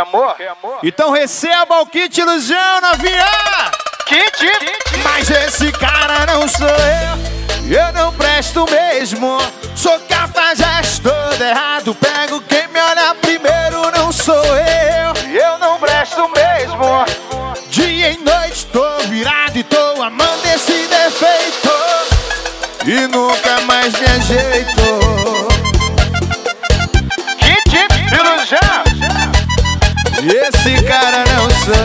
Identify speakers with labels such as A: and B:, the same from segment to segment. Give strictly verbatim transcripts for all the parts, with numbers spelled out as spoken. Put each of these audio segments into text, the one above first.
A: amor?
B: Então receba o kit ilusão, novinha!
A: Kit?
B: Mas esse cara não sou eu, eu não presto mesmo. Sou cafajeste todo errado, pego quem me olha primeiro, não sou eu.
A: Eu não presto mesmo.
B: Dia e noite tô virado e tô amando esse defeito e nunca mais me ajeito.
A: Kit ilusão.
B: Esse cara não sou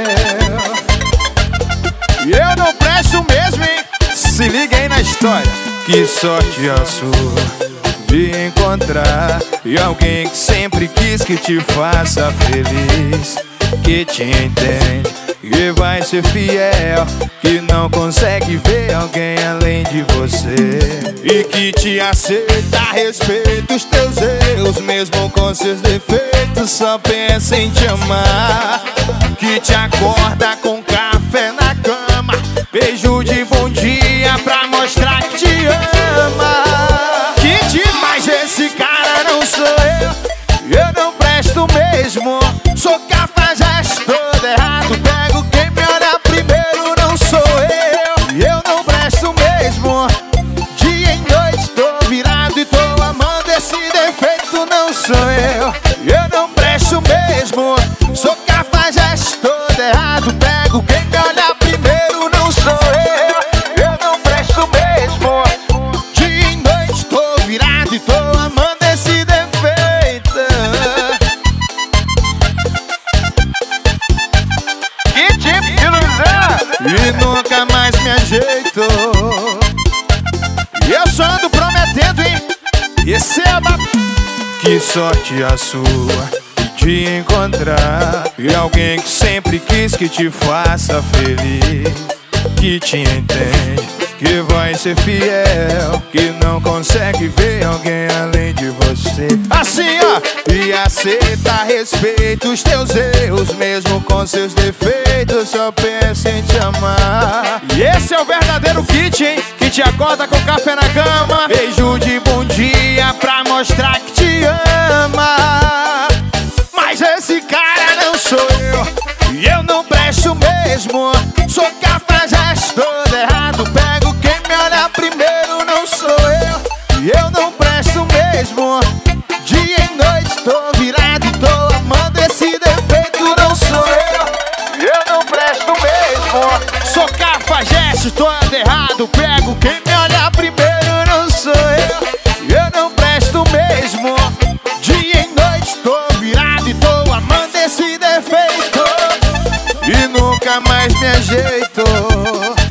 B: eu, e eu não presto mesmo, hein? Se liga aí na história. Que sorte a sua de encontrar e alguém que sempre quis que te faça feliz, que te entende, que vai ser fiel, que não consegue ver alguém além de você e que te aceita, respeita os teus erros, mesmo com seus defeitos, só pensa em te amar, que te acorda com café na cama, beijo de bom dia pra mostrar que te ama. Que demais, esse cara não sou eu, eu não presto mesmo. Sou cafajeste todo errado, pego quem me olha primeiro, não sou eu. E eu não presto mesmo. Dia e noite tô virado e tô amando esse defeito, não sou eu. Eu não presto mesmo. Sou cafajeste todo errado, pego quem me olha primeiro, não sou eu. Eu não presto mesmo. Dia e noite tô virado e tô amando esse defeito e nunca mais me ajeito. E eu só ando prometendo, hein? Receba. Que sorte a sua de encontrar e alguém que sempre quis que te faça feliz, que te entende, que vai ser fiel, que não consegue ver alguém além de você. Assim, ó. E aceita, respeita os teus erros, mesmo com seus defeitos, só pensa em te amar. E esse é o verdadeiro kit, hein? Que te acorda com café na cama, beijo de bom dia pra mostrar que te ama. Mas esse cara não sou eu, e eu não presto mesmo. Sou cafajeste todo errado, pego quem me olha primeiro, não sou eu. E eu não presto mesmo. Dia e noite tô virado e tô amando esse defeito, não sou eu.
A: E eu não presto mesmo.
B: Sou cafajeste todo errado, pego quem me olha primeiro, não sou eu. E eu não presto mesmo. Dia e noite tô virado e tô amando esse defeito e nunca mais me ajeito.